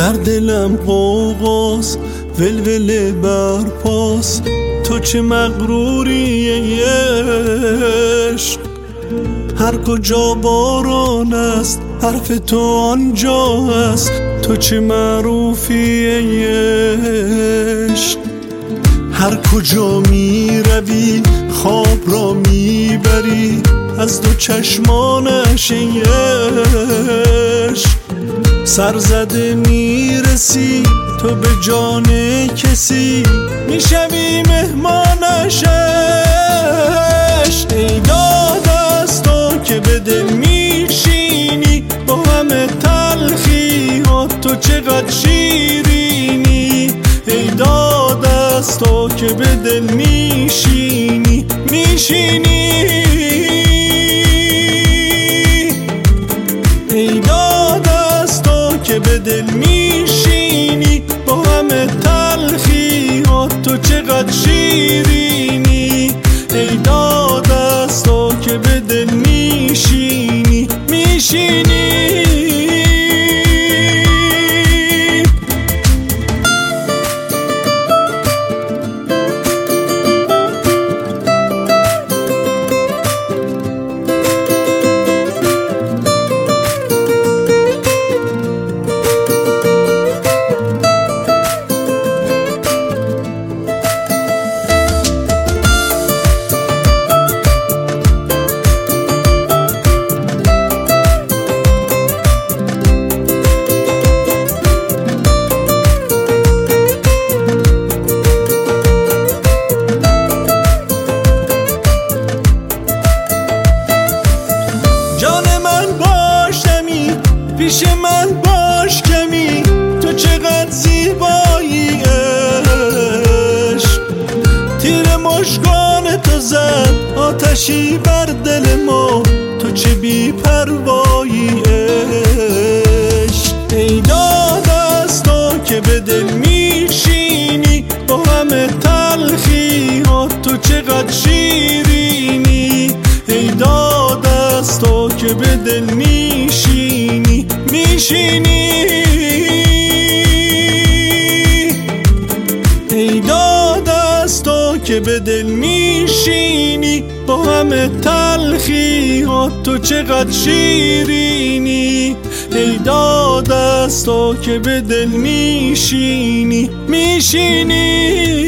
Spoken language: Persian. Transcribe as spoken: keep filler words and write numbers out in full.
در دلم غوغاست ولوله برپاس، تو چه مغروری ای عشق. هر کجا باران است حرف تو آنجا است، تو چه معروفی ای عشق. هر کجا می روی خواب را می بری، از دو چشمانش ای عشق. سرزده می رسی تو به جان کسی، می شوی مهمانش عشق. ای داد از تو که به دل می شینی، با همه تلخی ها تو چقدر شیرینی. ای داد از تو که به دل می شینی می شینی. ای داد از تو که به دل می شینی، با همه تلخی ها تو چقدر شیرینی. ای داد از تو که به دل می شینی می شینی. پیش من باش کمی، تو چقدر زیبایی عشق. تیر مژگان تو زد آتشی بر دل ما، تو چه بی پروایی عشق. ای داد از تو که به دل می شینی، با همه تلخی ها تو چقدر شیرینی. ای داد از تو که به دل می شینی می شینی. ای داد از تو که به دل می شینی، با همه تلخی ها تو چقدر شیرینی. ای داد از تو که به دل می شینی می شینی.